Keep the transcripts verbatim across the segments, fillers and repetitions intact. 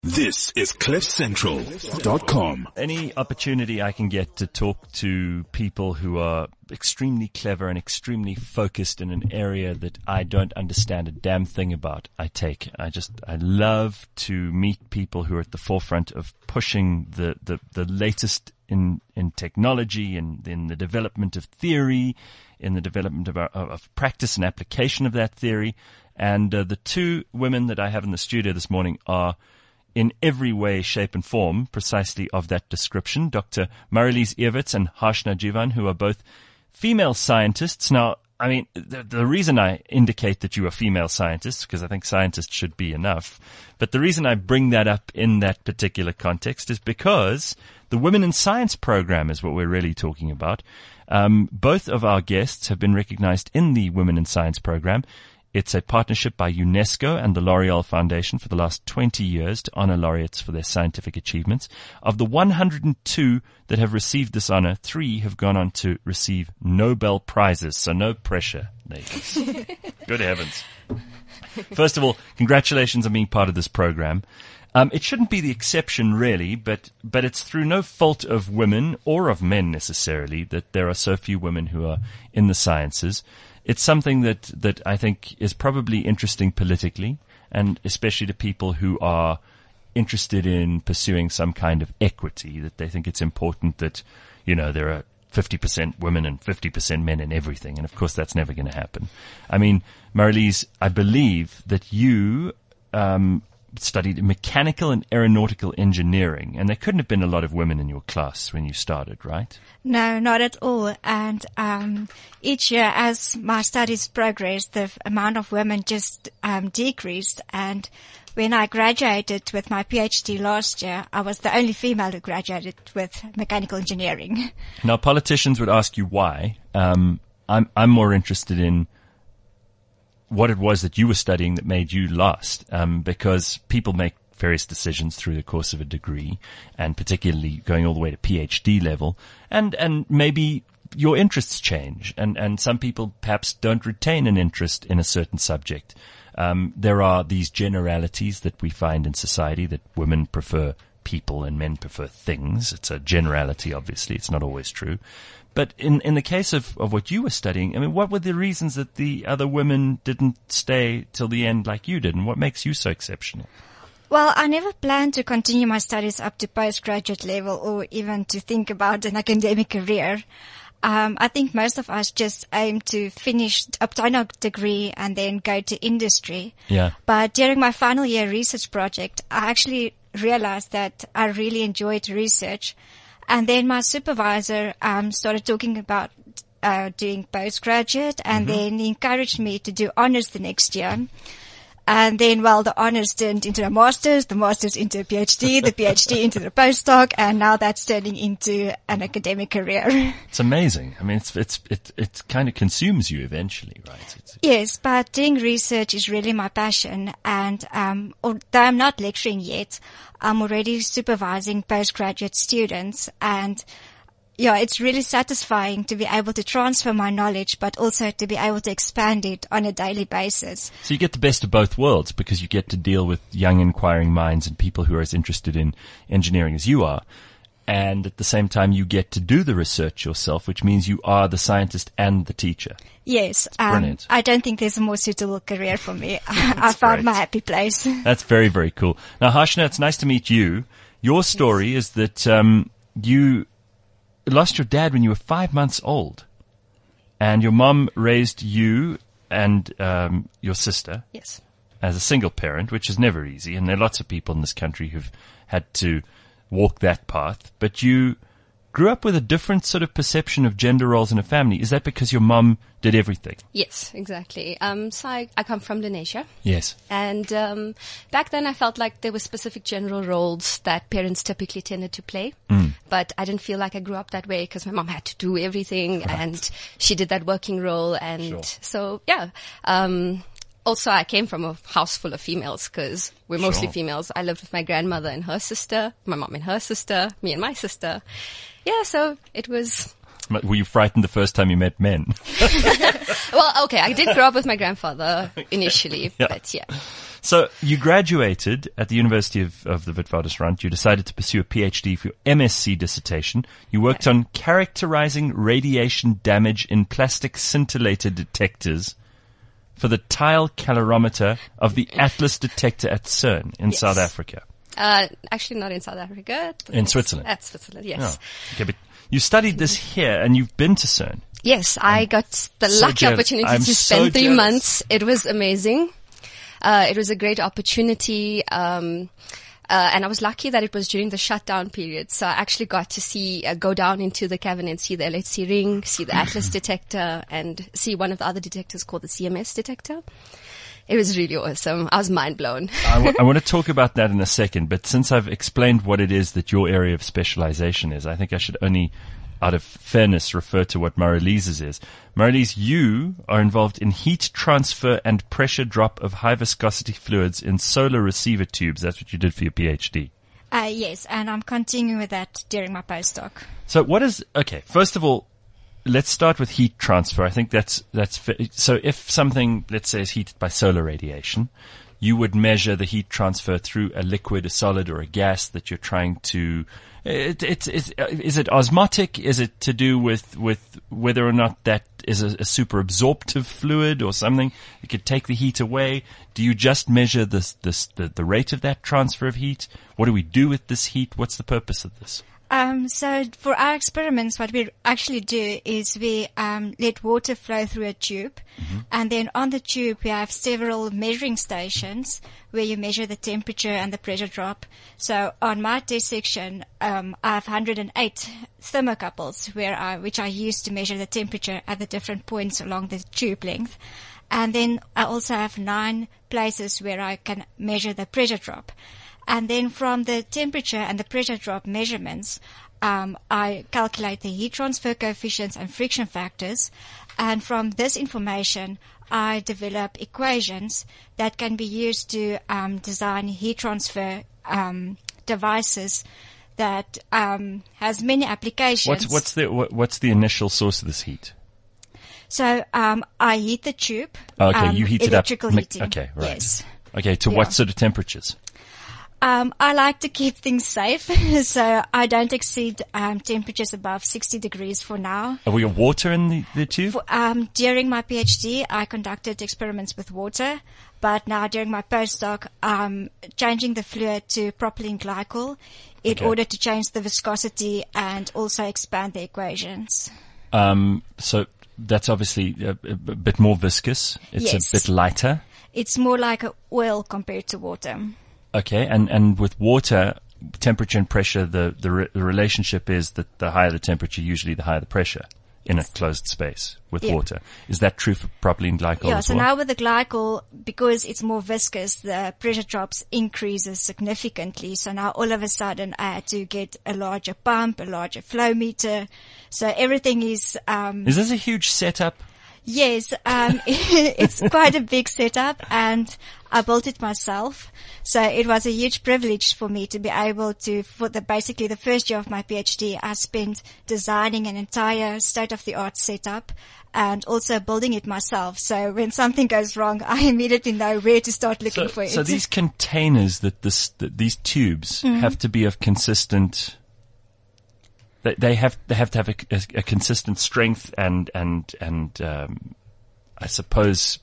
This is cliff central dot com. Any opportunity I can get to talk to people who are extremely clever and extremely focused in an area that I don't understand a damn thing about, I take. I just, I love to meet people who are at the forefront of pushing the, the, the latest in, in technology and in the development of theory, in the development of, our, of practice and application of that theory. And uh, the two women that I have in the studio this morning are in every way, shape and form, precisely of that description. Doctor Marilise Ewerts and Harshna Jivan, who are both female scientists. Now, I mean, the, the reason I indicate that you are female scientists, because I think scientists should be enough, but the reason I bring that up in that particular context is because the Women in Science program is what we're really talking about. Um, both of our guests have been recognized in the Women in Science program. It's a partnership by UNESCO and the L'Oreal Foundation for the last twenty years to honor laureates for their scientific achievements. Of the one hundred two that have received this honor, three have gone on to receive Nobel Prizes. So no pressure, ladies. Good heavens. First of all, congratulations on being part of this program. Um, it shouldn't be the exception, really, but, but it's through no fault of women or of men necessarily that there are so few women who are in the sciences. It's something that, that I think is probably interesting politically, and especially to people who are interested in pursuing some kind of equity, that they think it's important that, you know, there are fifty percent women and fifty percent men in everything. And of course, that's never going to happen. I mean, Marilise, I believe that you, um, studied mechanical and aeronautical engineering, and there couldn't have been a lot of women in your class when you started, right? No, not at all. And um, each year, as my studies progressed, the amount of women just um, decreased. And when I graduated with my PhD last year, I was the only female who graduated with mechanical engineering. Now, politicians would ask you why. Um, I'm I'm more interested in what it was that you were studying that made you last, um, because people make various decisions through the course of a degree, and particularly going all the way to PhD level, and, and maybe your interests change, and, and some people perhaps don't retain an interest in a certain subject. Um, there are these generalities that we find in society that women prefer people and men prefer things. It's a generality, obviously. It's not always true. But in, in the case of, of what you were studying, I mean, what were the reasons that the other women didn't stay till the end like you did, and what makes you so exceptional? Well, I never planned to continue my studies up to postgraduate level or even to think about an academic career. Um, I think most of us just aim to finish, obtain a degree and then go to industry. Yeah. But during my final year research project, I actually realized that I really enjoyed research. And then my supervisor um started talking about uh doing postgraduate, and mm-hmm. then he encouraged me to do honors the next year. And then, well, the honors turned into a master's, the master's into a PhD, the PhD into the postdoc, and now that's turning into an academic career. It's amazing. I mean, it's it's it it kind of consumes you eventually, right? It's, yes, but doing research is really my passion, and um although I'm not lecturing yet, I'm already supervising postgraduate students, and yeah, it's really satisfying to be able to transfer my knowledge, but also to be able to expand it on a daily basis. So you get the best of both worlds, because you get to deal with young inquiring minds and people who are as interested in engineering as you are. And at the same time, you get to do the research yourself, which means you are the scientist and the teacher. Yes. It's brilliant. Um, I don't think there's a more suitable career for me. I found great. my happy place. That's very, very cool. Now, Harshna, it's nice to meet you. Your story yes. is that um, you lost your dad when you were five months old, and your mom raised you and um, your sister yes. as a single parent, which is never easy, and there are lots of people in this country who've had to walk that path. But you grew up with a different sort of perception of gender roles in a family. Is that because your mom did everything? Yes, exactly. Um, so I, I come from Indonesia. Yes. And um, back then I felt like there were specific general roles that parents typically tended to play. Mm. But I didn't feel like I grew up that way because my mom had to do everything, right. and she did that working role. And sure. so, yeah. Um, also, I came from a house full of females because we're mostly sure. females. I lived with my grandmother and her sister, my mom and her sister, me and my sister. Yeah, so it was... Were you frightened the first time you met men? Well, okay, I did grow up with my grandfather initially, yeah. but yeah. So you graduated at the University of, of the Witwatersrand. You decided to pursue a PhD for your M S c dissertation. You worked on characterizing radiation damage in plastic scintillator detectors for the tile calorimeter of the Atlas detector at CERN in Yes. South Africa. Uh, actually, not in South Africa. In Switzerland. At Switzerland, yes. Oh, okay, but you studied this here and you've been to CERN. Yes, I got the so lucky jealous. opportunity I'm to so spend three jealous. months. It was amazing. Uh, it was a great opportunity. Um, uh, and I was lucky that it was during the shutdown period. So I actually got to see, uh, go down into the cavern and see the L H C ring, see the Atlas detector, and see one of the other detectors called the C M S detector. It was really awesome. I was mind blown. I, w- I want to talk about that in a second, but since I've explained what it is that your area of specialization is, I think I should only, out of fairness, refer to what Marlise's is. Marlise, you are involved in heat transfer and pressure drop of high viscosity fluids in solar receiver tubes. That's what you did for your PhD. Uh, yes, and I'm continuing with that during my postdoc. So what is, okay, first of all, let's start with heat transfer. I think that's, that's, fa- so if something, let's say, is heated by solar radiation, you would measure the heat transfer through a liquid, a solid, or a gas that you're trying to, it, it, it's, is it osmotic? Is it to do with, with whether or not that is a, a super absorptive fluid or something? You could take the heat away. Do you just measure this, this, the, the rate of that transfer of heat? What do we do with this heat? What's the purpose of this? Um, so for our experiments, what we actually do is we um, let water flow through a tube, mm-hmm. and then on the tube we have several measuring stations where you measure the temperature and the pressure drop. So on my test section, um, I have one hundred eight thermocouples where I, which I use to measure the temperature at the different points along the tube length. And then I also have nine places where I can measure the pressure drop. And then from the temperature and the pressure drop measurements, um, I calculate the heat transfer coefficients and friction factors. And from this information, I develop equations that can be used to um, design heat transfer um, devices that um, has many applications. What's, what's the what, what's the initial source of this heat? So um, I heat the tube. Oh, okay, um, you heat it up. Electrical heating. Okay, right. Yes. Okay, to Yeah. what sort of temperatures? Um, I like to keep things safe, so I don't exceed um, temperatures above sixty degrees for now. Have we got water in the, the tube? For, um, during my PhD, I conducted experiments with water, but now during my postdoc, I'm changing the fluid to propylene glycol in Okay. order to change the viscosity and also expand the equations. Um, so that's obviously a, a bit more viscous. It's Yes. a bit lighter. It's more like a oil compared to water. Okay, and, and with water, temperature and pressure, the, the, re- the relationship is that the higher the temperature, usually the higher the pressure in a closed space with Yeah. water. Is that true for propylene glycol Yeah, as so well? now with the glycol, because it's more viscous, the pressure drops increases significantly. So now all of a sudden I had to get a larger pump, a larger flow meter. So everything is, um, Is this a huge setup? yes, um, it's quite a big setup and I built it myself. So it was a huge privilege for me to be able to, for the, basically the first year of my PhD, I spent designing an entire state-of-the-art setup and also building it myself. So when something goes wrong, I immediately know where to start looking So, for it. so these containers that this, that these tubes have to be of consistent, they, they have, they have to have a, a, a consistent strength and, and, and, um, I suppose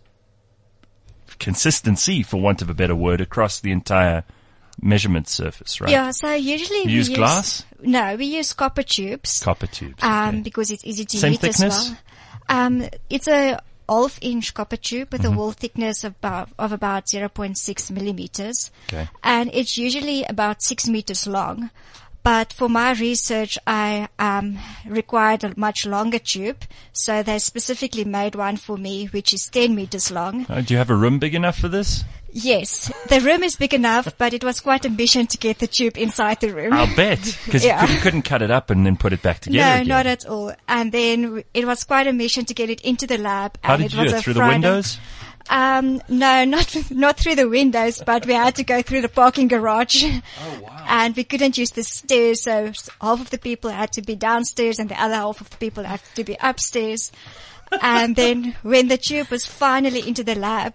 consistency, for want of a better word, across the entire measurement surface, right? Yeah, so usually You we use glass? No, we use copper tubes. Copper tubes. Um, okay. because it's easy to Same heat thickness? as well. Um, it's a half inch copper tube with Mm-hmm. a wall thickness of about, of about zero point six millimeters. Okay. And it's usually about six meters long. But for my research, I um, required a much longer tube. So they specifically made one for me, which is ten meters long. Uh, do you have a room big enough for this? Yes, the room is big enough, but it was quite a mission to get the tube inside the room. I'll bet. Because Yeah. you, couldn't, couldn't cut it up and then put it back together No, again. not at all. And then it was quite a mission to get it into the lab. How and did it you do was it? a Through Friday. the windows? Um, no, not not through the windows, but we had to go through the parking garage. Oh wow! And we couldn't use the stairs, so half of the people had to be downstairs, and the other half of the people had to be upstairs. And then when the tube was finally into the lab,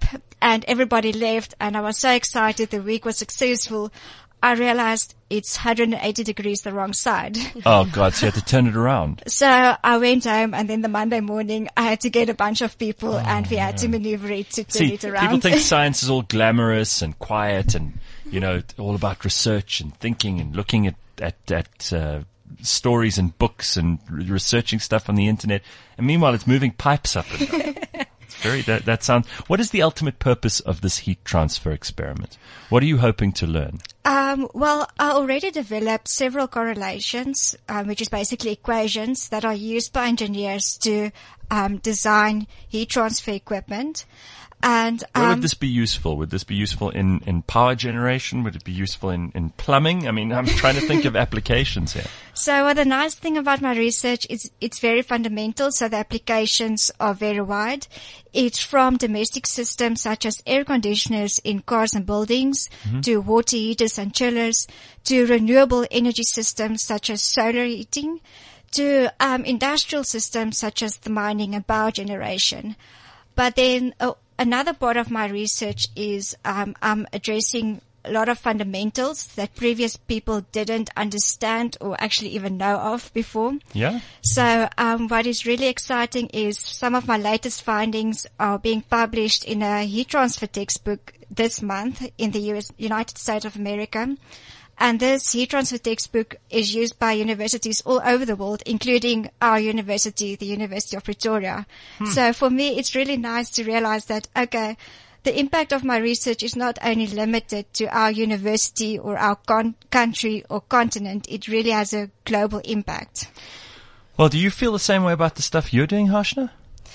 and everybody left, and I was so excited. The week was successful. I realized it's one hundred eighty degrees the wrong side. Oh God, so you had to turn it around. So I went home, and then the Monday morning I had to get a bunch of people, oh, and we had to maneuver it to turn See, it around. People think science is all glamorous and quiet and, you know, all about research and thinking and looking at, at, at, uh, stories and books and re- researching stuff on the internet. And meanwhile, it's moving pipes up and down. It's very, that, that sounds, what is the ultimate purpose of this heat transfer experiment? What are you hoping to learn? Um, well, I already developed several correlations, um, which is basically equations that are used by engineers to um, design heat transfer equipment. And um, where would this be useful? Would this be useful in, in power generation? Would it be useful in, in plumbing? I mean, I'm trying to think of applications here. So well, the nice thing about my research is it's very fundamental, so the applications are very wide. It's from domestic systems such as air conditioners in cars and buildings, mm-hmm. to water heaters and chillers, to renewable energy systems such as solar heating, to um, industrial systems such as the mining and power generation. But then uh, another part of my research is um, I'm addressing a lot of fundamentals that previous people didn't understand or actually even know of before. Yeah. So um, what is really exciting is some of my latest findings are being published in a heat transfer textbook this month in the U S, United States of America. And this heat transfer textbook is used by universities all over the world, including our university, the University of Pretoria. Hmm. So for me, it's really nice to realize that, okay, the impact of my research is not only limited to our university or our con- country or continent. It really has a global impact. Well, do you feel the same way about the stuff you're doing, Harshna?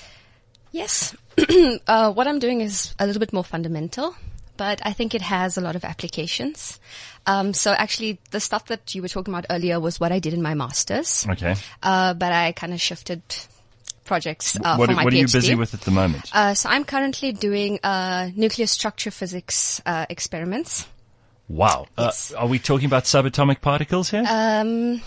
Yes. uh, what I'm doing is a little bit more fundamental, but I think it has a lot of applications. Um, so actually the stuff that you were talking about earlier was what I did in my master's. Okay. Uh, but I kind of shifted projects uh, what, for my what PhD. What are you busy with at the moment? Uh, so I'm currently doing uh, nuclear structure physics uh, experiments. Wow. Yes. Uh, are we talking about subatomic particles here? Um,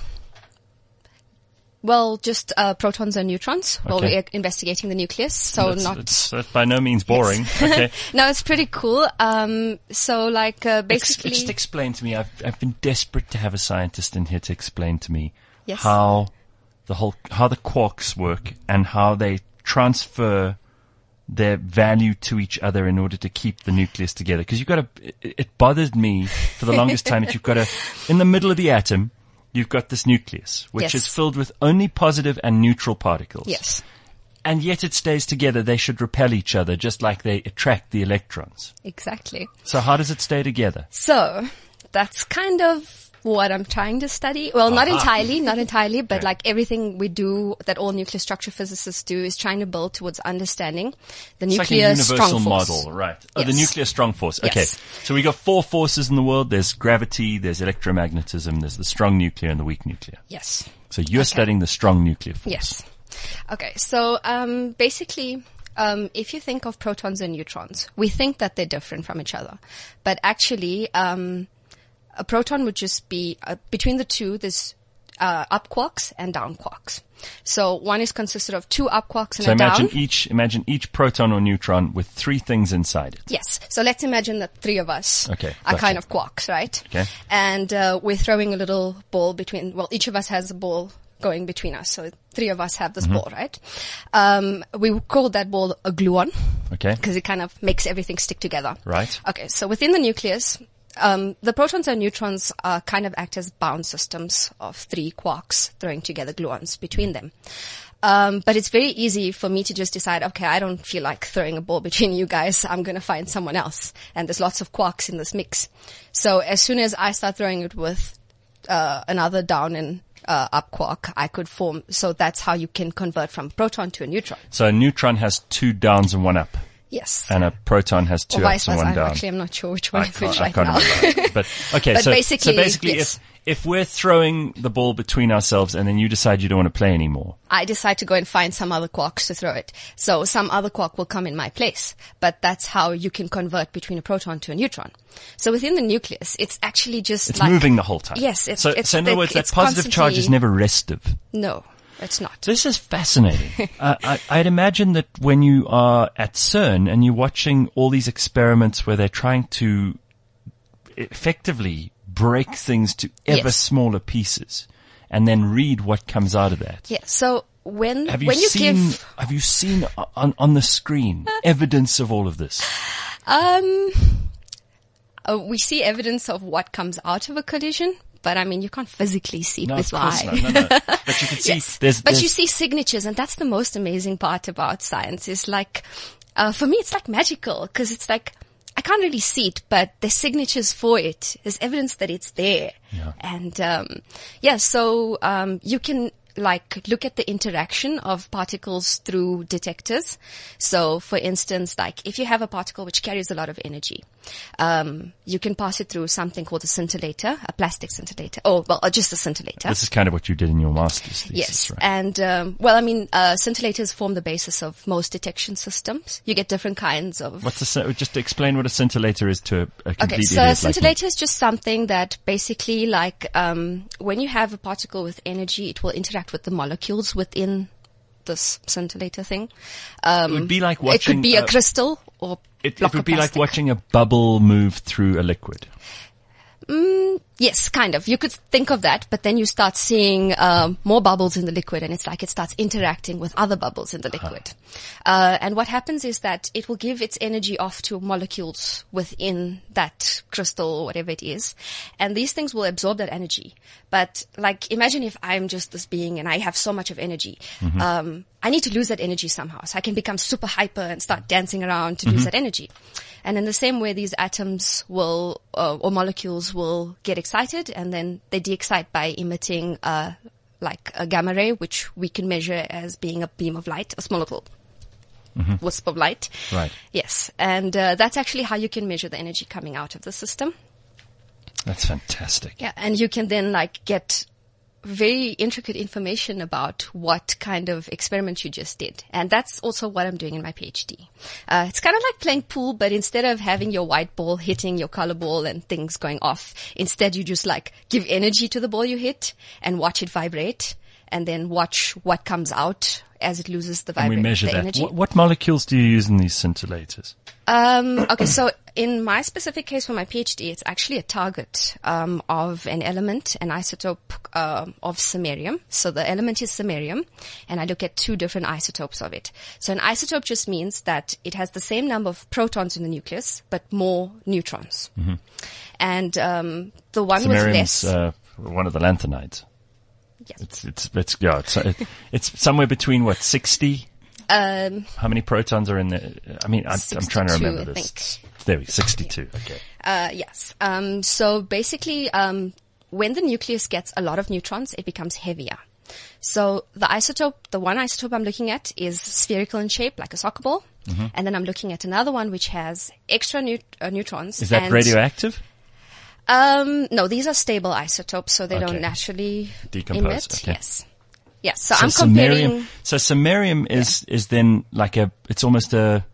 well, just uh, protons and neutrons. Okay. Well, we're investigating the nucleus, so that's, not. It's, that's by no means boring. Yes. Okay. No, it's pretty cool. Um, so, like, uh, basically, Ex- just explain to me. I've I've been desperate to have a scientist in here to explain to me yes. how the whole how the quarks work and how they transfer their value to each other in order to keep the nucleus together. Because you've got to. It, it bothered me for the longest time that you've got to, in the middle of the atom, you've got this nucleus, which yes. is filled with only positive and neutral particles. Yes. And yet it stays together. They should repel each other, just like they attract the electrons. Exactly. So how does it stay together? So that's kind of what I'm trying to study. Well, uh-huh. not entirely, not entirely, but okay. like everything we do that all nuclear structure physicists do is trying to build towards understanding the it's nuclear like a universal strong force. model, right? Oh, yes. the nuclear strong force. Okay. Yes. So we got four forces in the world. There's gravity, there's electromagnetism, there's the strong nuclear and the weak nuclear. Yes. So you're okay. studying the strong nuclear force. Yes. Okay. So, um, basically, um, if you think of protons and neutrons, we think that they're different from each other, but actually, um, a proton would just be, uh, between the two, there's uh, up quarks and down quarks. So one is consisted of two up quarks and so a down. So imagine each, imagine each proton or neutron with three things inside it. Yes. So let's imagine that three of us okay, are gotcha. kind of quarks, right? Okay. And uh, we're throwing a little ball between, well, each of us has a ball going between us. So three of us have this mm-hmm. ball, right? Um, we call that ball a gluon. Okay. Because it kind of makes everything stick together. Right. Okay. So within the nucleus, Um, the protons and neutrons uh, kind of act as bound systems of three quarks throwing together gluons between them. Um, but it's very easy for me to just decide, okay, I don't feel like throwing a ball between you guys. I'm going to find someone else. And there's lots of quarks in this mix. So as soon as I start throwing it with uh, another down and uh, up quark, I could form. So that's how you can convert from proton to a neutron. So a neutron has two downs and one up. Yes. And a proton has two or ups and one I'm down. Actually, I'm not sure which one I is which I right can't now. remember. But okay, but so basically, so basically, yes. if if we're throwing the ball between ourselves and then you decide you don't want to play anymore, I decide to go and find some other quarks to throw it. So some other quark will come in my place. But that's how you can convert between a proton to a neutron. So within the nucleus, it's actually just it's like moving the whole time. Yes. It's, so, it's so in other the, words, that it's positive charge is never restive. No. it's not. This is fascinating. uh, I, I'd imagine that when you are at CERN and you're watching all these experiments where they're trying to effectively break things to ever Yes. smaller pieces and then read what comes out of that. Yeah. So when Have you when you seen, give have you seen on, on the screen evidence of all of this? um, uh, we see evidence of what comes out of a collision. But I mean, you can't physically see it No, with of course eye. not. No, no. But you can see Yes. there's, But there's you see signatures, and that's the most amazing part about science. Is like, uh, for me, it's like magical because it's like I can't really see it, but there's signatures for it. There's evidence that it's there, Yeah. and um, yeah. So um, you can like look at the interaction of particles through detectors. So, for instance, like if you have a particle which carries a lot of energy, um, you can pass it through something called a scintillator, a plastic scintillator, or well, or just a scintillator. this is kind of what you did in your master's thesis, Yes, right? and um, well, I mean, uh, scintillators form the basis of most detection systems. You get different kinds of. What's the scin- just to explain what a scintillator is to a, a completely Okay, so a idiot like me. scintillator is just something that basically, like, um, when you have a particle with energy, it will interact with the molecules within this scintillator thing. Um, It would be like it watching. could be uh, a crystal or It, block it would of be like plastic. watching a bubble move through a liquid. Mm, yes, kind of. You could think of that, but then you start seeing um, more bubbles in the liquid, and it's like it starts interacting with other bubbles in the liquid. Uh, and what happens is that it will give its energy off to molecules within that crystal or whatever it is, and these things will absorb that energy. But like, imagine if I'm just this being and I have so much of energy. Um, I need to lose that energy somehow, so I can become super hyper and start dancing around to lose that energy. And in the same way, these atoms will, uh, or molecules will get excited, and then they de-excite by emitting, uh, like a gamma ray, which we can measure as being a beam of light, a small little wisp of light. Right. Yes. And, uh, that's actually how you can measure the energy coming out of the system. That's fantastic. Yeah. And you can then like get very intricate information about what kind of experiment you just did. And that's also what I'm doing in my PhD. Uh, it's kind of like playing pool, but instead of having your white ball hitting your color ball and things going off, instead you just like give energy to the ball you hit and watch it vibrate, and then watch what comes out as it loses the And we vibration, measure the that. energy. What, what molecules do you use in these scintillators? Um, okay, so in my specific case for my PhD, it's actually a target um, of an element, an isotope um of samarium. So the element is samarium, and I look at two different isotopes of it. So an isotope just means that it has the same number of protons in the nucleus, but more neutrons. Mm-hmm. And um, the one with Samarium's less. uh, one of the lanthanides. Yes. It's it's it's yeah. It's it, it's somewhere between what sixty. Um, How many protons are in there? I mean, I'm, I'm trying to sixty-two, remember I this. think. There we go, sixty-two. Okay. Uh, yes. Um, so basically, um, when the nucleus gets a lot of neutrons, it becomes heavier. So the isotope, the one isotope I'm looking at is spherical in shape, like a soccer ball. Mm-hmm. And then I'm looking at another one which has extra neut- uh, neutrons. Is that and, radioactive? Um, no, these are stable isotopes, so they Okay. don't naturally Decompose, emit. okay. Yes. Yes. So, So I'm comparing. samarium. So samarium is is then like a. It's almost a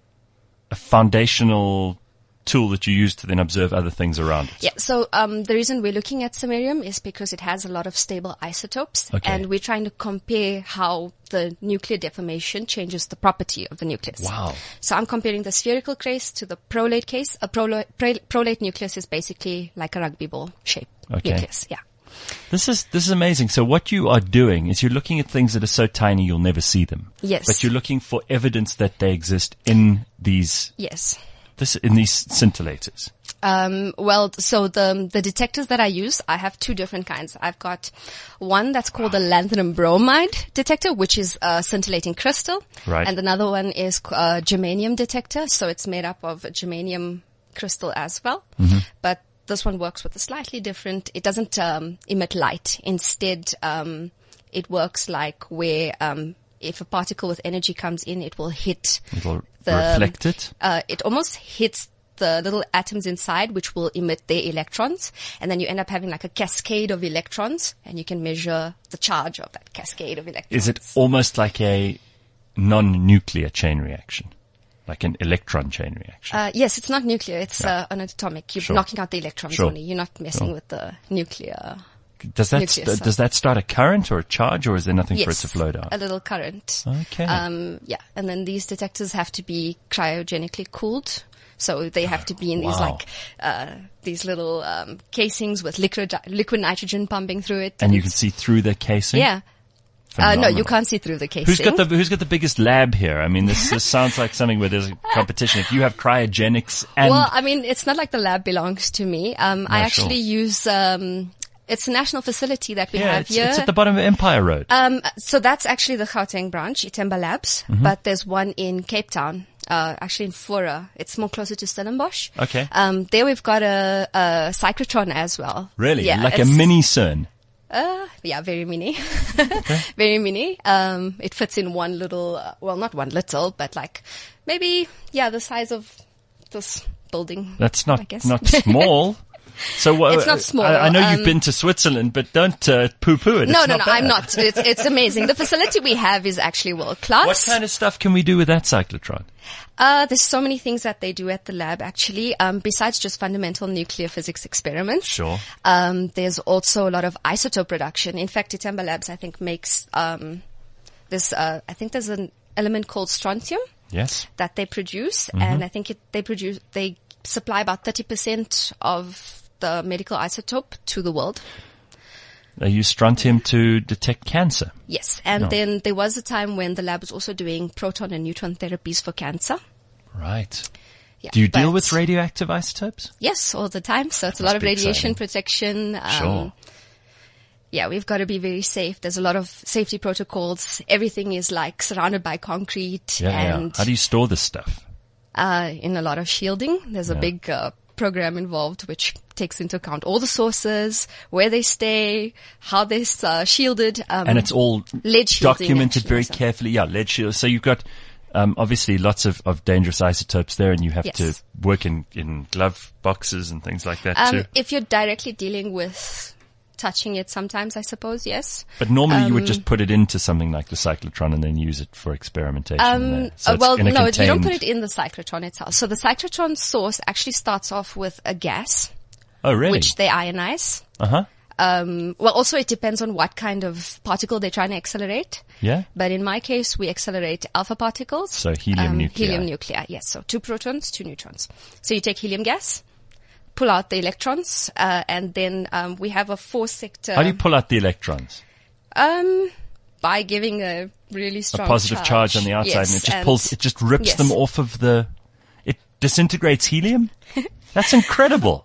a foundational tool that you use to then observe other things around it. Yeah, so um, the reason we're looking at samarium is because it has a lot of stable isotopes, Okay. and we're trying to compare how the nuclear deformation changes the property of the nucleus. Wow. So I'm comparing the spherical case to the prolate case. A prolo- pro- prolate nucleus is basically like a rugby ball shape Okay. nucleus. Yeah. This is this is amazing. So what you are doing is you're looking at things that are so tiny you'll never see them. Yes. But you're looking for evidence that they exist in these Yes. this in these scintillators. Um, well, so the the detectors that I use, I have two different kinds. I've got one that's called a lanthanum bromide detector, which is a scintillating crystal. Right. And another one is a germanium detector, so it's made up of a germanium crystal as well. Mm-hmm. But this one works with a slightly different, it doesn't um, emit light. Instead, um, it works like where um, if a particle with energy comes in, it will hit It will the, reflect it. Uh, it almost hits the little atoms inside, which will emit their electrons, and then you end up having like a cascade of electrons, and you can measure the charge of that cascade of electrons. Is it almost like a non-nuclear chain reaction? Like an electron chain reaction? Uh, yes, it's not nuclear. It's Yeah. uh, an atomic. You're Sure. knocking out the electrons Sure. only. You're not messing Sure. with the nuclear. does that nucleus st- side. does that start a current or a charge, or is there nothing Yes, for it to flow down? a little current. Okay. Um, yeah, and then these detectors have to be cryogenically cooled. So they have to be in these Wow. like, uh, these little, um, casings with liquid, liquid nitrogen pumping through it. and you can see through the casing? yeah. Uh, no, Phenomenal. you can't see through the casing. Who's got the Who's got the biggest lab here? I mean, this, this sounds like something where there's a competition. If you have cryogenics and Well, I mean, it's not like the lab belongs to me. Um, I No, actually sure. use, um, it's a national facility that we yeah, have it's, here. it's at the bottom of Empire Road. Um, so that's actually the Gauteng branch, Itemba Labs, Mm-hmm. but there's one in Cape Town, uh, actually in Fora. It's more closer to Stellenbosch. Okay. Um, there we've got a, a cyclotron as well. really, Yeah, like a it's- mini CERN. Uh, yeah, very mini. Very mini. Um, it fits in one little, uh, well, not one little, but like maybe, yeah, the size of this building. That's I not guess. not small. So what? It's not small, I, I know you've um, been to Switzerland, but don't uh, poo-poo it. No, It's no, not no, bad. I'm not. It's, it's amazing. The facility we have is actually world class. What kind of stuff can we do with that cyclotron? Uh, there's so many things that they do at the lab, actually, um, besides just fundamental nuclear physics experiments. Sure. Um, there's also a lot of isotope production. In fact, Itemba Labs, I think, makes, um, this, uh, I think there's an element called strontium Yes. that they produce, Mm-hmm. and I think it, they produce, they supply about thirty percent of the medical isotope to the world. They use strontium to detect cancer. Yes. And No. then there was a time when the lab was also doing proton and neutron therapies for cancer. Right. Yeah, Do you deal but- with radioactive isotopes? Yes, all the time. So it's a Must lot of be radiation exciting. protection. Um, Sure. Yeah, we've got to be very safe. There's a lot of safety protocols. Everything is like surrounded by concrete Yeah, and yeah. How do you store this stuff? uh, in a lot of shielding. There's a Yeah. big uh, program involved which takes into account all the sources, where they stay, how they're uh, shielded. Um, And it's all lead shielding, documented actually, very so- carefully. Yeah, lead shield. So you've got um, obviously lots of, of dangerous isotopes there, and you have Yes. to work in, in glove boxes and things like that um, too. if you're directly dealing with touching it sometimes, I suppose, yes. But normally you would um, just put it into something like the cyclotron and then use it for experimentation. Um, there. So uh, it's well, in a no, you don't contained- put it in the cyclotron itself. So the cyclotron source actually starts off with a gas, Oh, really? which they ionize. Uh huh. Um, well, also it depends on what kind of particle they're trying to accelerate. Yeah. But in my case, we accelerate alpha particles. So helium um, nuclei. Helium nuclei, yes. So two protons, two neutrons. So you take helium gas, pull out the electrons, uh, and then um, we have a four-sector. How do you pull out the electrons? Um, by giving a really A strong positive charge, on the outside, Yes, and it just and- pulls. It just rips yes. them off of the. It disintegrates helium. That's incredible.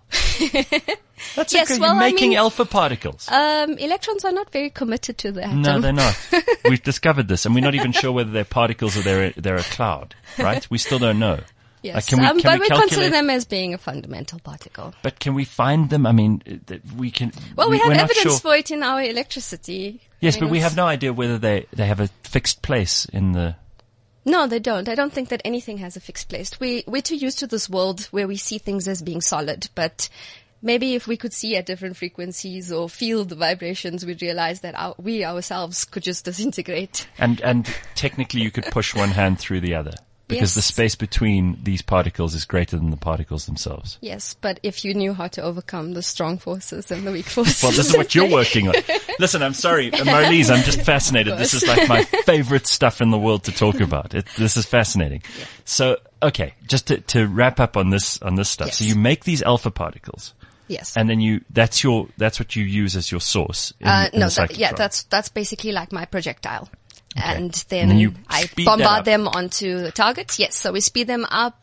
That's Yes, incredible. well, You're I making mean- alpha particles. Um, electrons are not very committed to the atom. No, they're not. We've discovered this, and we're not even sure whether they're particles or they're they're a cloud. Right? We still don't know. Yes, Like, can we- um, can but we we consider calculate- them as being a fundamental particle. But can we find them? I mean, uh, th- we can. Well, we, we're have not evidence sure. for it in our electricity. Yes, I but mean, we it's- have no idea whether they they have a fixed place in the. No, they don't. I don't think that anything has a fixed place. We we're too used to this world where we see things as being solid, but maybe if we could see at different frequencies or feel the vibrations, we'd realize that our, we ourselves could just disintegrate. And and technically, you could push one hand through the other because the Yes. space between these particles is greater than the particles themselves. Yes, but if you knew how to overcome the strong forces and the weak forces. Well, this is what you're working on. Listen, I'm sorry, uh, Marlies, I'm just fascinated. This is like my favorite stuff in the world to talk about. It, this is fascinating. So, okay, just to, to wrap up on this on this stuff. So Yes. you make these alpha particles, Yes. and then you that's your that's what you use as your source. In, Uh, in no, the that, yeah, cyclotron. that's that's basically like my projectile. And then, And then you I speed that bombard up. them onto the target. Yes, so we speed them up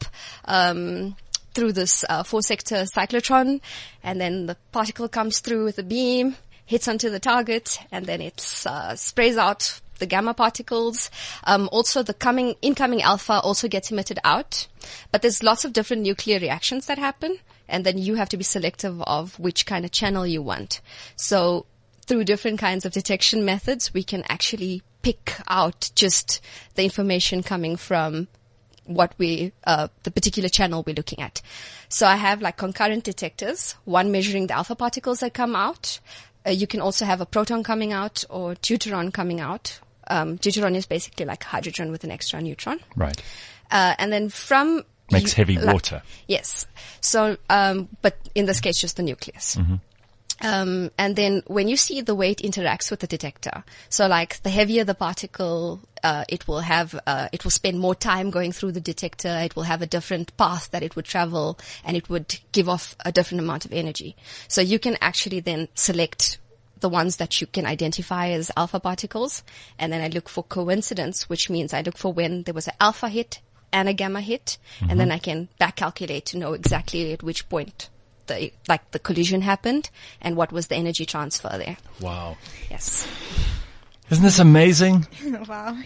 um, through this uh, four-sector cyclotron, and then the particle comes through with a beam, hits onto the target, and then it uh, sprays out the gamma particles. Um, also, the coming incoming alpha also gets emitted out. But there's lots of different nuclear reactions that happen, and then you have to be selective of which kind of channel you want. So through different kinds of detection methods, we can actually pick out just the information coming from what we, uh, the particular channel we're looking at. So I have like concurrent detectors, one measuring the alpha particles that come out. Uh, you can also have a proton coming out or deuteron coming out. Um, deuteron is basically like hydrogen with an extra neutron. right. Uh, and then from Makes you- heavy like- water. Yes. So, um, but in this case, just the nucleus. Mm-hmm. Um, and then when you see the way it interacts with the detector, so like the heavier the particle, uh, it will have, uh, it will spend more time going through the detector. It will have a different path that it would travel, and it would give off a different amount of energy. So you can actually then select the ones that you can identify as alpha particles. And then I look for coincidence, which means I look for when there was an alpha hit and a gamma hit. Mm-hmm. And then I can back calculate to know exactly at which point the, like the collision happened and what was the energy transfer there. Wow. Yes. Isn't this amazing? Wow.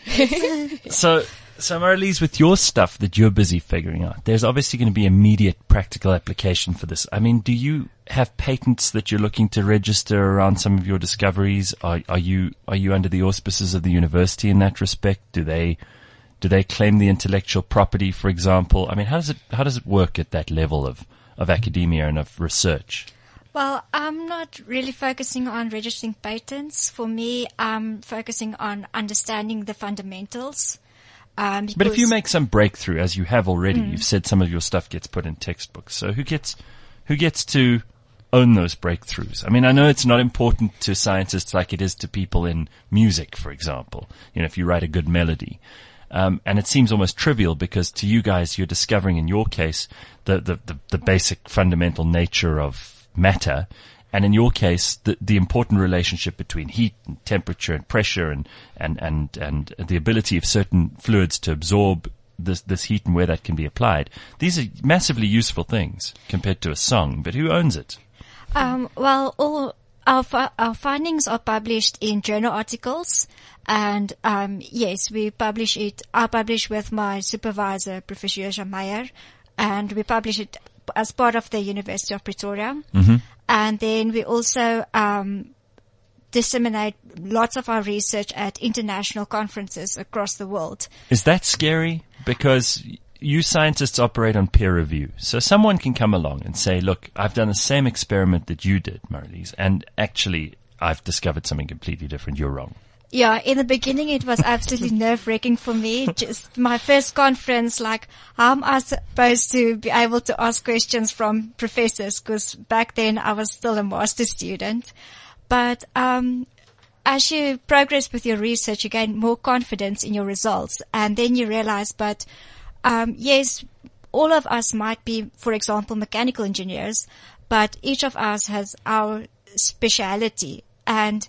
So, so Marlies, with your stuff that you're busy figuring out, there's obviously going to be immediate practical application for this. I mean, do you have patents that you're looking to register around some of your discoveries? Are, are you, are you under the auspices of the university in that respect? Do they, do they claim the intellectual property, for example? I mean, how does it, how does it work at that level of, of academia and of research? Well, I'm not really focusing on registering patents. For me, I'm focusing on understanding the fundamentals. Um, but if you make some breakthrough, as you have already, mm. you've said some of your stuff gets put in textbooks. So who gets, who gets to own those breakthroughs? I mean, I know it's not important to scientists like it is to people in music, for example. You know, if you write a good melody. Um, and it seems almost trivial because to you guys, you're discovering in your case the, the, the, the basic fundamental nature of matter. And in your case, the, the important relationship between heat and temperature and pressure and, and, and, and the ability of certain fluids to absorb this, this heat and where that can be applied. These are massively useful things compared to a song, but who owns it? Um, well, all our, fi- our findings are published in journal articles. And, um, yes, we publish it, I publish with my supervisor, Professor Josha Meyer, and we publish it as part of the University of Pretoria. Mm-hmm. And then we also, um, disseminate lots of our research at international conferences across the world. Is that scary? Because you scientists operate on peer review. So someone can come along and say, look, I've done the same experiment that you did, Marlies, and actually I've discovered something completely different. You're wrong. Yeah, in the beginning it was absolutely nerve-wracking for me. Just my first conference, like, how am I supposed to be able to ask questions from professors? Because back then I was still a master student. But um as you progress with your research, you gain more confidence in your results. And then you realize, but um yes, all of us might be, for example, mechanical engineers, but each of us has our speciality. And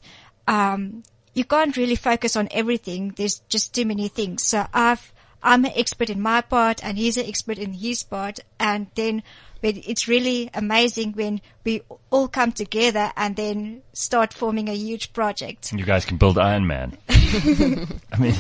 um you can't really focus on everything. There's just too many things. So I've, I'm an expert in my part and he's an expert in his part. And then it's really amazing when we all come together and then start forming a huge project. You guys can build Iron Man. I mean,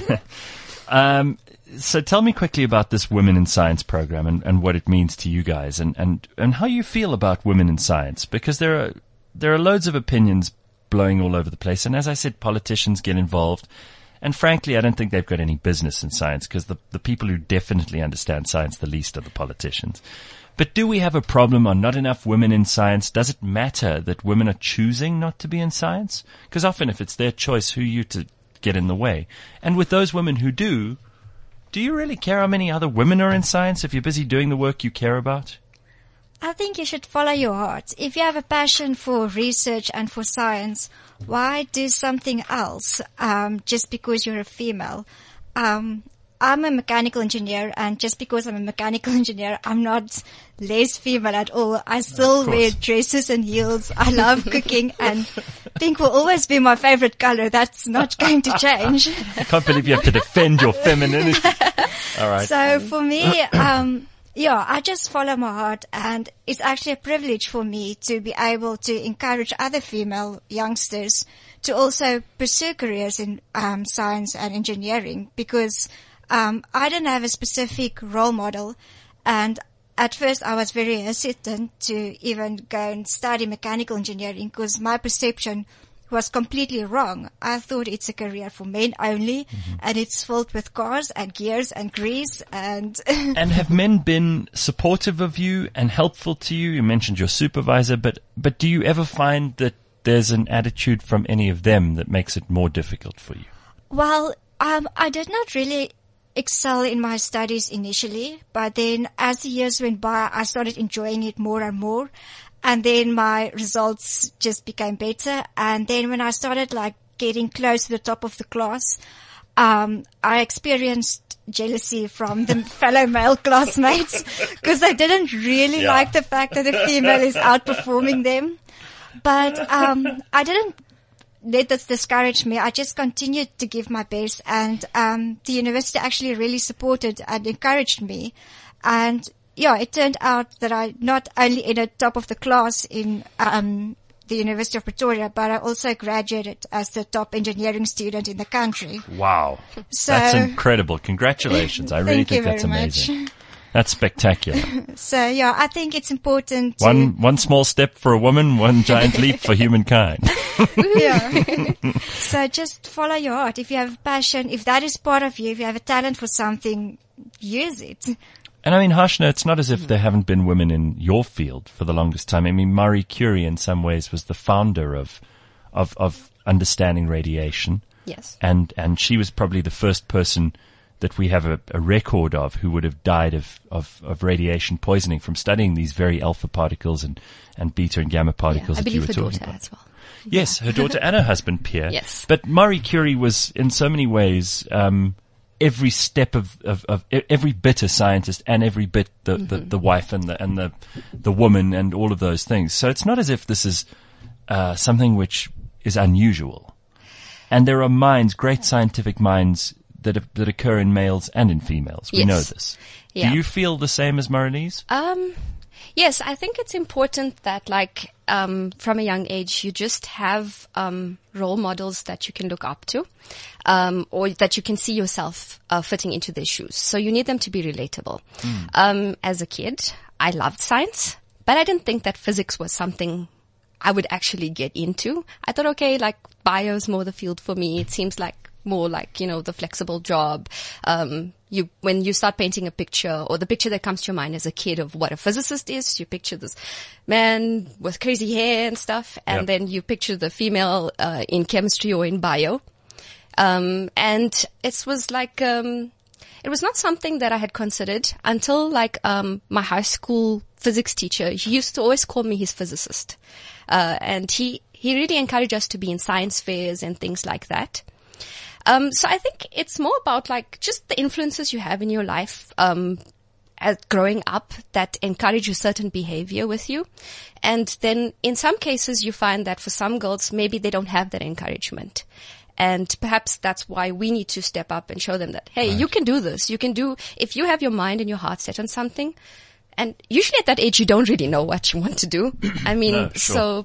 um, so tell me quickly about this Women in Science program and, and what it means to you guys and, and, and how you feel about women in science, because there are, there are loads of opinions blowing all over the place. And as I said, politicians get involved. And frankly, I don't think they've got any business in science because the, the people who definitely understand science the least are the politicians. But do we have a problem on not enough women in science? Does it matter that women are choosing not to be in science? Because often if it's their choice, who are you to get in the way? And with those women who do, do you really care how many other women are in science if you're busy doing the work you care about? I think you should follow your heart. If you have a passion for research and for science, why do something else um, just because you're a female? Um, I'm a mechanical engineer, and just because I'm a mechanical engineer, I'm not less female at all. I still wear dresses and heels. I love cooking, and pink will always be my favorite color. That's not going to change. I can't believe you have to defend your femininity. All right. So for me, um, yeah, I just follow my heart, and it's actually a privilege for me to be able to encourage other female youngsters to also pursue careers in um, science and engineering, because um, I didn't have a specific role model, and at first I was very hesitant to even go and study mechanical engineering because my perception was completely wrong. I thought it's a career for men only, mm-hmm. and it's filled with cars and gears and grease and... And have men been supportive of you and helpful to you? You mentioned your supervisor, but, but do you ever find that there's an attitude from any of them that makes it more difficult for you? Well, um, I did not really excel in my studies initially, but then as the years went by, I started enjoying it more and more. And then my results just became better. And then when I started like getting close to the top of the class, um, I experienced jealousy from the fellow male classmates because they didn't really Yeah. like the fact that the female is outperforming them. But, um, I didn't let this discourage me. I just continued to give my best, and, um, the university actually really supported and encouraged me. And yeah, it turned out that I not only ended top of the class in, um, the University of Pretoria, but I also graduated as the top engineering student in the country. Wow. So- That's incredible. Congratulations. I really Thank you think that's very amazing. much. That's spectacular. So yeah, I think it's important to, One, one small step for a woman, one giant leap for humankind. yeah. So just follow your heart. If you have passion, if that is part of you, if you have a talent for something, use it. And I mean, Harshna, it's not as if there haven't been women in your field for the longest time. I mean, Marie Curie in some ways was the founder of, of, of understanding radiation. Yes. And, and she was probably the first person that we have a, a record of who would have died of, of, of radiation poisoning from studying these very alpha particles and, and beta and gamma Yeah, particles I that you believe were her talking daughter about. as well. Yes, her daughter and her husband Pierre. Yes. But Marie Curie was in so many ways, um, every step of, of, of e- every bit a scientist and every bit the, the, the wife and the, and the, the woman and all of those things. So it's not as if this is, uh, something which is unusual. And there are minds, great scientific minds that that occur in males and in females. We Yes. know this. Yeah. Do you feel the same as Marilise? Um, yes, I think it's important that, like, um, from a young age, you just have um, role models that you can look up to, um, or that you can see yourself uh, fitting into their shoes. So you need them to be relatable. Um, as a kid, I loved science, but I didn't think that physics was something I would actually get into. I thought, okay, like, bio is more the field for me. It seems like more like, you know, the flexible job. Um, you, when you start painting a picture, or the picture that comes to your mind as a kid of what a physicist is, you picture this man with crazy hair and stuff, and Yep. then you picture the female, uh, in chemistry or in bio. Um, and it was like, um, it was not something that I had considered until like, um, my high school physics teacher. He used to always call me his physicist. Uh, and he, he really encouraged us to be in science fairs and things like that. Um, so I think it's more about like just the influences you have in your life, um, as growing up that encourage a certain behavior with you. And then in some cases you find that for some girls, maybe they don't have that encouragement. And perhaps that's why we need to step up and show them that, hey, you can do this. You can do, if you have your mind and your heart set on something. And usually at that age, you don't really know what you want to do. I mean, No, sure. so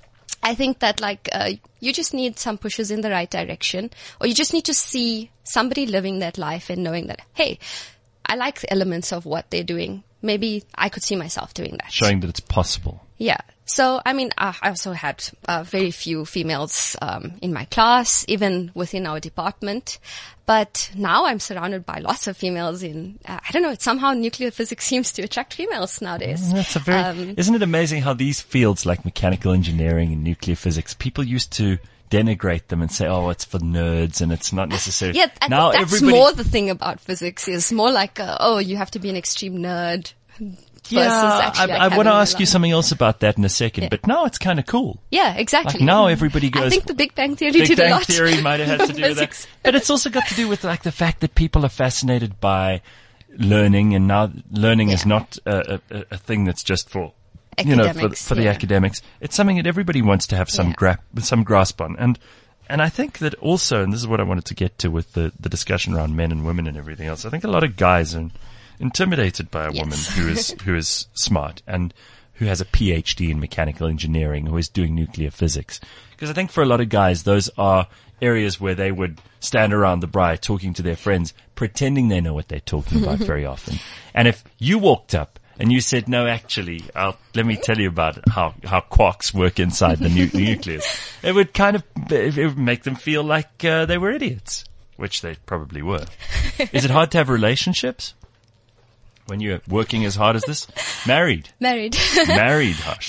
I think that like, uh, you just need some pushes in the right direction, or you just need to see somebody living that life and knowing that, hey, I like the elements of what they're doing. Maybe I could see myself doing that. Showing that it's possible. Yeah. So, I mean, uh, I also had uh, very few females um, in my class, even within our department. But now I'm surrounded by lots of females in, uh, I don't know, somehow nuclear physics seems to attract females nowadays. That's a very, Um, isn't it amazing how these fields like mechanical engineering and nuclear physics, people used to denigrate them and say, oh, it's for nerds and it's not necessary. Yeah, I now think that's everybody, more the thing about physics is more like, uh, oh, you have to be an extreme nerd. yeah, actually I, like I want to having ask a you lot. something else about that in a second, Yeah. but now it's kind of cool. Yeah, exactly. Like now everybody goes, I think the Big Bang Theory Big did a Bang lot. Theory might have had to do with that. Physics. But it's also got to do with like the fact that people are fascinated by learning, and now learning is Yeah. not a, a, a thing that's just for, you know, for, Academics, for the yeah. academics. It's something that everybody wants to have some Yeah. gra- some grasp on. And, and I think that also, and this is what I wanted to get to with the, the discussion around men and women and everything else. I think a lot of guys are intimidated by a Yes. woman who is, who is smart and who has a P H D in mechanical engineering, who is doing nuclear physics. Because I think for a lot of guys, those are areas where they would stand around the braai talking to their friends, pretending they know what they're talking about very often. And if you walked up and you said, no, actually, I'll, let me tell you about how, how quarks work inside the nu- nucleus, it would kind of, it would make them feel like uh, they were idiots, which they probably were. Is it hard to have relationships when you're working as hard as this? Married. Married. Married, Harshna.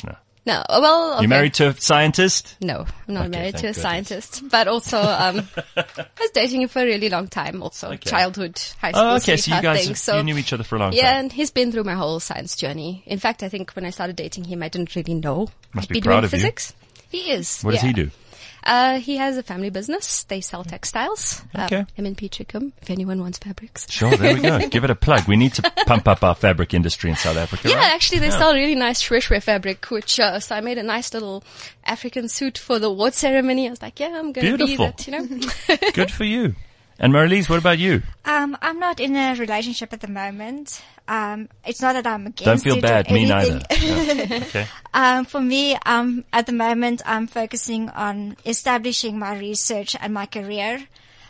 No, well, okay. You married to a scientist? No, I'm not Okay, married to a thank goodness. scientist, but also um, I was dating him for a really long time. Also, Okay. childhood, high school Oh, okay. So you sweetheart guys, thing. So you knew each other for a long yeah, time. and he's been through my whole science journey. In fact, I think when I started dating him, I didn't really know Must I'd be be proud doing of you. physics. He is. What does yeah. he do? Uh, he has a family business. They sell textiles. Okay. Uh, M and P Chickham, if anyone wants fabrics. Sure, there we go. Give it a plug. We need to pump up our fabric industry in South Africa. Yeah, right? actually, they sell really nice shweshwe fabric, which, uh, so I made a nice little African suit for the award ceremony. I was like, yeah, I'm going to be Beautiful. that, you know. Good for you. And Marlies, what about you? Um, I'm not in a relationship at the moment. Um, it's not that I'm against Don't feel it or bad. Me anything. neither. Yeah. Okay. Um, for me, um, at the moment, I'm focusing on establishing my research and my career.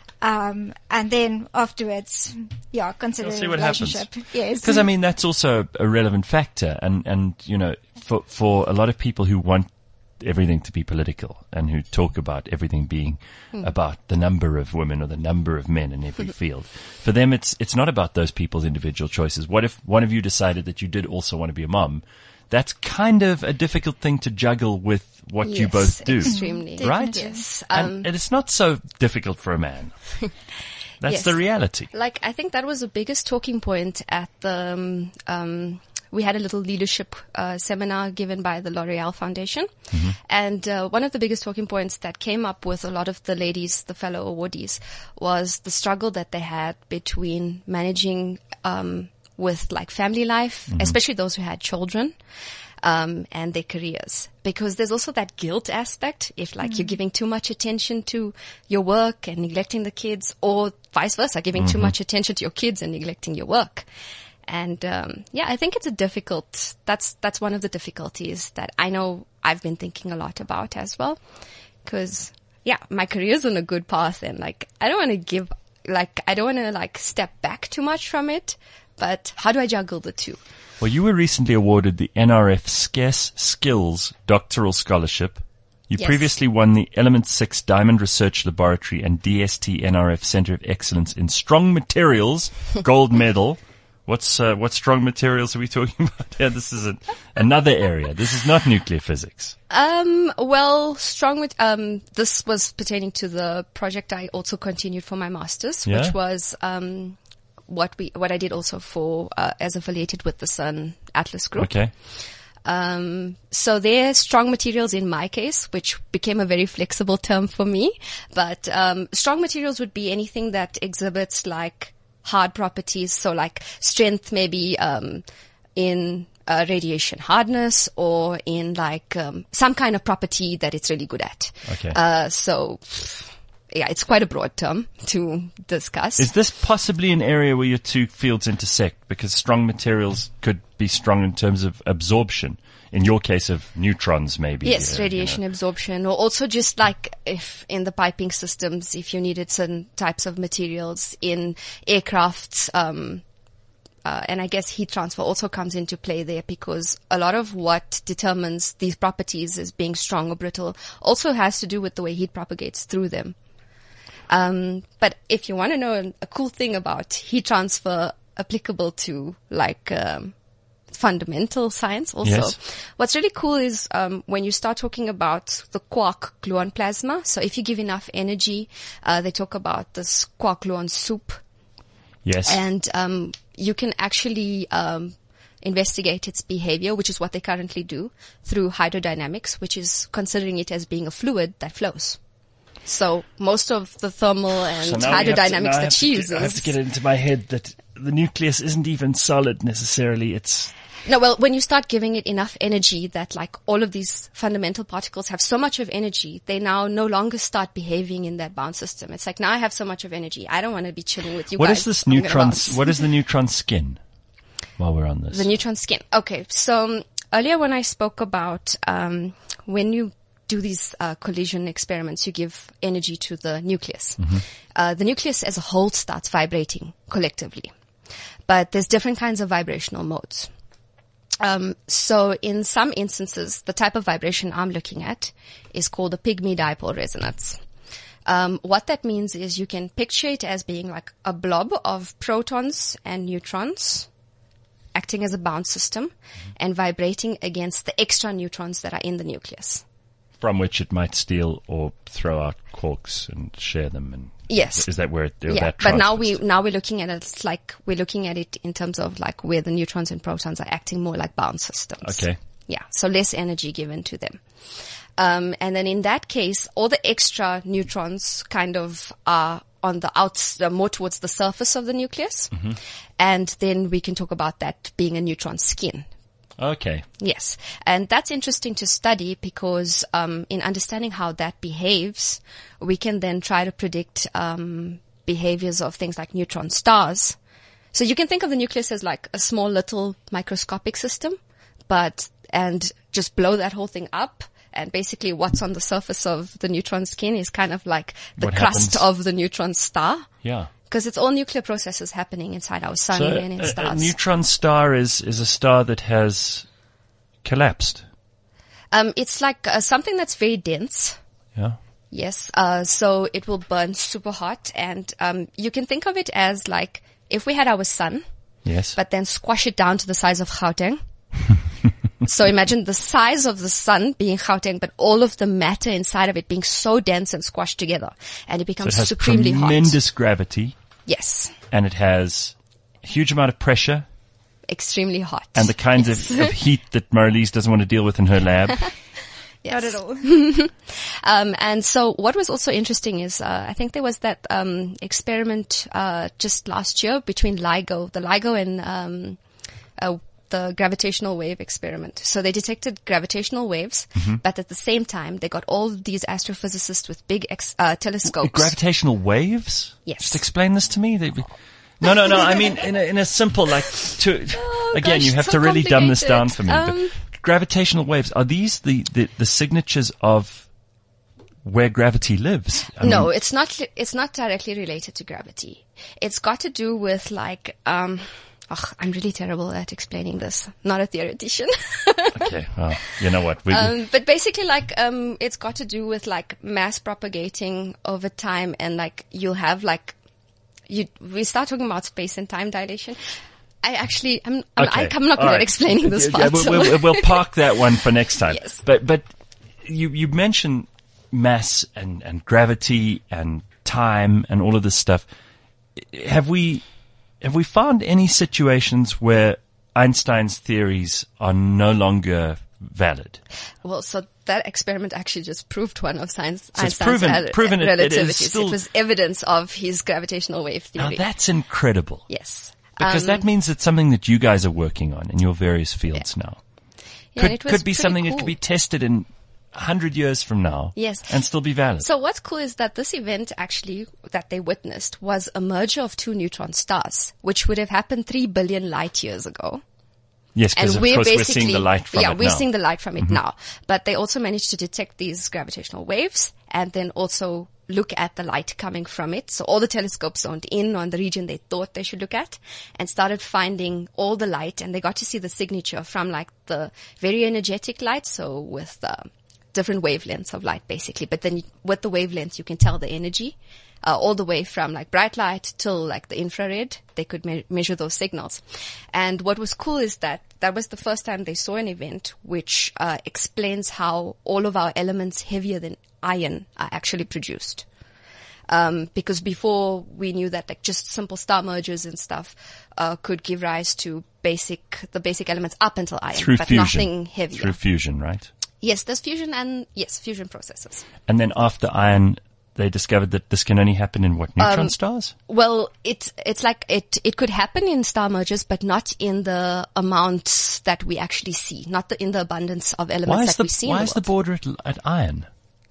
Um, and then afterwards, yeah, consider We'll see a what happens. relationship. Yes. Because I mean, that's also a relevant factor. And, and, you know, for, for a lot of people who want everything to be political and who talk about everything being about the number of women or the number of men in every field. For them, it's, it's not about those people's individual choices. What if one of you decided that you did also want to be a mom? That's kind of a difficult thing to juggle with what you Yes, both do. extremely. Right? Yes. And, Um, and it's not so difficult for a man. That's Yes. the reality. like, I think that was the biggest talking point at the, um, um we had a little leadership uh, seminar given by the L'Oreal Foundation. Mm-hmm. And uh, one of the biggest talking points that came up with a lot of the ladies, the fellow awardees, was the struggle that they had between managing um, with like family life, Mm-hmm. especially those who had children, um, and their careers. Because there's also that guilt aspect if like you're giving too much attention to your work and neglecting the kids, or vice versa, giving too much attention to your kids and neglecting your work. And, um, yeah, I think it's a difficult, that's, that's one of the difficulties that I know I've been thinking a lot about as well. Cause, yeah, my career's on a good path and like, I don't want to give, like, I don't want to like step back too much from it, but how do I juggle the two? Well, you were recently awarded the N R F Scarce Skills Doctoral Scholarship. You Yes. previously won the Element six Diamond Research Laboratory and D S T N R F Center of Excellence in Strong Materials Gold Medal. What's uh, what strong materials are we talking about here? This is a, another area. This is not nuclear physics. Um, well, strong with, um, this was pertaining to the project I also continued for my master's, Yeah? which was, um, what we, what I did also for, uh, as affiliated with the CERN Atlas Group. Okay. Um, so they're strong materials in my case, which became a very flexible term for me. But, um, strong materials would be anything that exhibits like hard properties. So like strength, maybe, um, in, uh, radiation hardness or in like, um, some kind of property that it's really good at. Okay. Uh, so yeah, it's quite a broad term to discuss. Is this possibly an area where your two fields intersect? Because strong materials could be strong in terms of absorption. In your case of neutrons, maybe. Yes, uh, you radiation know. absorption, or also just like if in the piping systems, if you needed certain types of materials in aircrafts, um, uh, and I guess heat transfer also comes into play there because a lot of what determines these properties as being strong or brittle also has to do with the way heat propagates through them. Um, but if you want to know a cool thing about heat transfer applicable to like, um, fundamental science also. Yes. What's really cool is um, when you start talking about the quark gluon plasma. So if you give enough energy, uh, they talk about this quark gluon soup, Yes. and um, you can actually um, investigate its behavior, which is what they currently do through hydrodynamics, which is considering it as being a fluid that flows. So most of the thermal and So now we have to- now I hydrodynamics have that to she get- uses. I have to get it into my head that the nucleus isn't even solid necessarily. It's No, well, when you start giving it enough energy that like all of these fundamental particles have so much of energy, they now no longer start behaving in that bound system. It's like, now I have so much of energy. I don't want to be chilling with you what guys. is this I'm gonna neutron? bounce. What is the neutron skin? While we're on this, The neutron skin. Okay. So um, earlier when I spoke about, um, when you do these uh, collision experiments, you give energy to the nucleus. Mm-hmm. Uh, the nucleus as a whole starts vibrating collectively, but there's different kinds of vibrational modes. Um, so in some instances, the type of vibration I'm looking at is called a pygmy dipole resonance. Um, what that means is you can picture it as being like a blob of protons and neutrons acting as a bound system mm-hmm. and vibrating against the extra neutrons that are in the nucleus. From which it might steal or throw out quarks and share them. And yes. Is that where it, yeah. that But now we, transfers? now we're looking at it like, we're looking at it in terms of like where the neutrons and protons are acting more like bound systems. Okay. Yeah. So less energy given to them. Um, and then in that case, all the extra neutrons kind of are on the outs, uh, more towards the surface of the nucleus. Mm-hmm. And then we can talk about that being a neutron skin. Okay. Yes. And that's interesting to study because, um, in understanding how that behaves, we can then try to predict, um, behaviors of things like neutron stars. So you can think of the nucleus as like a small little microscopic system, but, and just blow that whole thing up. And basically what's on the surface of the neutron skin is kind of like the What crust happens? of the neutron star. Yeah. Because it's all nuclear processes happening inside our sun So and in a, a stars. neutron star is, is a star that has collapsed. Um, it's like uh, something that's very dense. Yeah. Yes. Uh, so it will burn super hot, and um, you can think of it as like if we had our sun, Yes. but then squash it down to the size of Gauteng. So imagine the size of the sun being Gauteng, but all of the matter inside of it being so dense and squashed together, and it so becomes it has supremely hot. tremendous gravity, Yes. and it has a huge amount of pressure Extremely hot. and the kinds Yes. of, of heat that Marlies doesn't want to deal with in her lab. Yes. Not at all. Um, and so what was also interesting is, uh, I think there was that, um, experiment, uh, just last year between LIGO, the LIGO and, um, uh, the gravitational wave experiment. So they detected gravitational waves, Mm-hmm. but at the same time, they got all these astrophysicists with big ex- uh, telescopes. Gravitational waves? Yes. Just explain this to me. They- No, no, no. I mean, in a, in a simple, like, to, Oh, again, gosh, you have so to really dumb this down complicated. for me. Um, but gravitational waves, are these the, the, the signatures of where gravity lives? I no, mean, it's not, li- it's not directly related to gravity. It's got to do with like, um, ugh, I'm really terrible at explaining this. Not a theoretician. okay. Well, you know what? We, Um, but basically, like, um, it's got to do with like mass propagating over time, and like you'll have like, you. We start talking about space and time dilation. I actually, I'm, I'm, okay. I, I'm not All good right. at explaining this Yeah, part. yeah, so. we'll, we'll, we'll park that one for next time. Yes. But, but you, you mentioned mass and, and gravity and time and all of this stuff. Have we, have we found any situations where Einstein's theories are no longer valid? Well, so that experiment actually just proved one of science, So it's Einstein's proven- rel- proven it- it is relativities. still- It was evidence of his gravitational wave Now theory. that's incredible. Yes. Because Um, that means it's something that you guys are working on in your various fields now. yeah, Could, and it was could be pretty something that cool. could be tested in a hundred years from now. Yes. And still be valid. So what's cool is that this event actually that they witnessed was a merger of two neutron stars, which would have happened three billion light years ago. yes, because And of we're course we're basically, seeing the light from yeah, it we're now. seeing the light from it now. But they also managed to detect these gravitational waves and then also look at the light coming from it. So all the telescopes zoned in on the region they thought they should look at and started finding all the light, and they got to see the signature from like the very energetic light. So with the different wavelengths of light basically, but then with the wavelengths you can tell the energy, uh, all the way from like bright light till like the infrared. They could me- measure those signals. And what was cool is that that was the first time they saw an event which uh, explains how all of our elements heavier than iron are actually produced. Um, because before we knew that like just simple star mergers and stuff uh, could give rise to basic the basic elements up until iron, Through but fusion. nothing heavier. Through fusion, right? Yes, there's fusion and yes, fusion processes. And then after iron, they discovered that this can only happen in what, neutron Um, stars? Well, it's it's like it it could happen in star mergers, but not in the amounts that we actually see, not the, in the abundance of elements Why is that the, we see. why in the is the world. border at, at iron?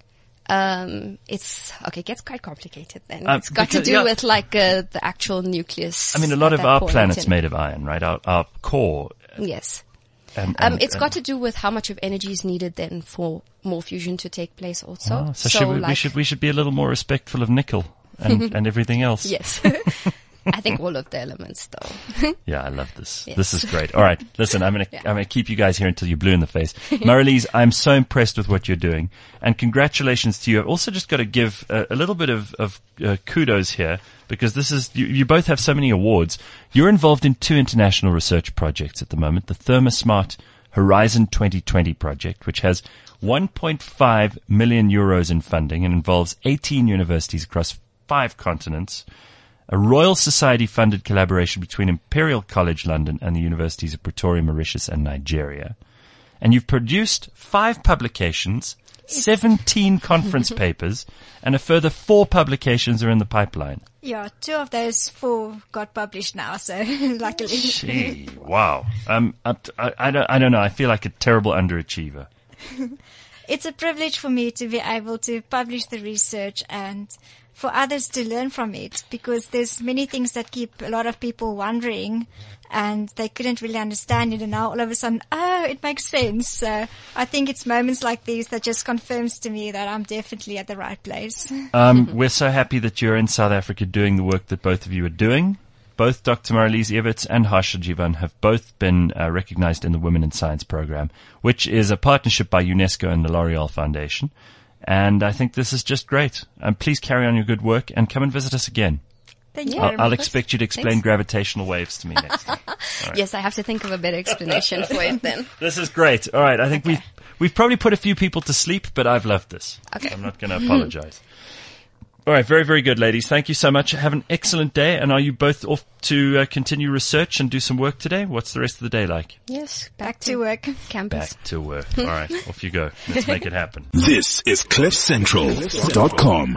Um, it's okay. It gets quite complicated then. Uh, It's got to because- do yeah. with like uh, the actual nucleus. I mean, a lot at of that our point planet's and- made of iron, right? Our, our core. Yes. And, Um, and- it's and- got to do with how much of energy is needed then for more fusion to take place also. Oh, so should we, we like, should we should be a little more respectful of nickel and, and everything else. yes. I think all of the elements, though. Yeah, I love this. Yes. This is great. All right, listen, I'm gonna Yeah. I'm gonna keep you guys here until you're blue in the face. Marilise, I'm so impressed with what you're doing, and congratulations to you. I've also just got to give a, a little bit of, of uh, kudos here, because this is you, you both have so many awards. You're involved in two international research projects at the moment: the ThermoSmart Horizon twenty twenty project, which has one point five million euros in funding and involves eighteen universities across five continents. A Royal Society-funded collaboration between Imperial College London and the universities of Pretoria, Mauritius, and Nigeria. And you've produced five publications, seventeen conference papers, and a further four publications are in the pipeline. Yeah, two of those four got published now, so luckily. Gee, wow. Um, I, I, I don't, I don't know. I feel like a terrible underachiever. It's a privilege for me to be able to publish the research and for others to learn from it, because there's many things that keep a lot of people wondering and they couldn't really understand it, and now all of a sudden, oh, it makes sense. So I think it's moments like these that just confirms to me that I'm definitely at the right place. Um, we're so happy that you're in South Africa doing the work that both of you are doing. Both Doctor Marilise Everts and Harsha Jivan have both been uh, recognized in the Women in Science program, which is a partnership by UNESCO and the L'Oreal Foundation. And I think this is just great. And please carry on your good work and come and visit us again. Thank you I'll, very I'll much. expect you to explain Thanks. gravitational waves to me next time. Yes, I have to think of a better explanation for it then. This is great. All right. I think Okay. we've, we've probably put a few people to sleep, but I've loved this. Okay. I'm not going to apologize. All right. Very, very good, ladies. Thank you so much. Have an excellent day. And are you both off to uh, continue research and do some work today? What's the rest of the day like? Yes, Back to work. campus. Back to work. All right. Off you go. Let's make it happen. This is cliff central dot com.